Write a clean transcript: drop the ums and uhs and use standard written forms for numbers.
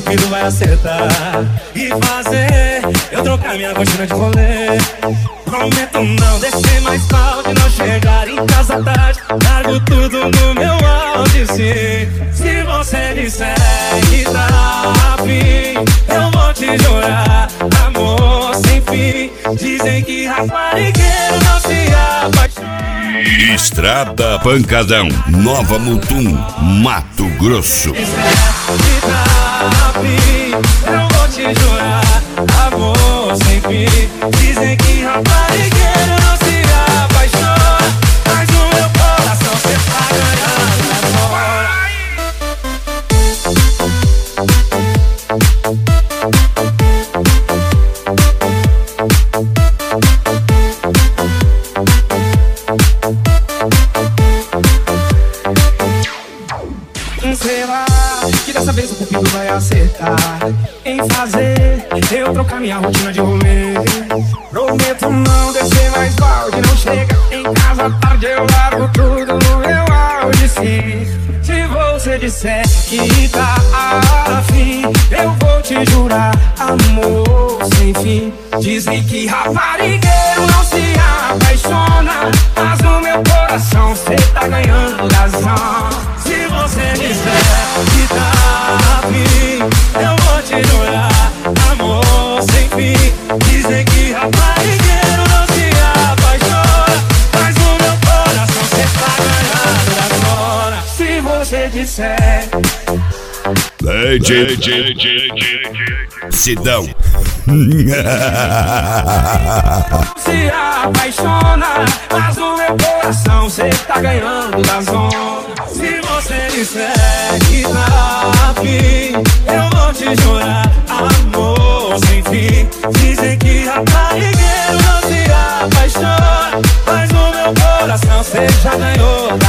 Cupido vai acertar e fazer eu trocar minha rotina de rolê. Prometo não descer mais tarde, não chegar em casa tarde. Largo tudo no meu áudio, sim. Se você disser que tá afim, eu vou te jurar amor sem fim. Dizem que raparigueiro não se apaixona. Estrada Pancadão, Nova Mutum, Mato Grosso. Se tá afim, eu vou te jurar amor sem fim. Dizem que raparigueiro não se apaixona, mas no meu coração cê tá ganhando agora. Será que dessa vez o Cupido vai acertar em fazer eu trocar minha rotina de rolê? Prometo não descer mais balde, não chega em casa tarde, eu largo tudo no meu áudio, sim. Se você disser que tá afim, eu vou te jurar amor sem fim. Dizem que raparigueiro não se apaixona, mas no meu coração cê tá ganhando razão. Se você disser que tá afim, eu vou te jurar amor sem fim. Dizem que raparigueiro não se apaixona, mas no meu coração cê tá ganhando agora. Se você disser Sidão. se apaixona, mas no meu coração cê tá ganhando da zona. Se você disser que tá afim, eu vou te jurar amor sem fim. Dizem que raparigueiro não se apaixona, mas no meu coração cê já ganhou da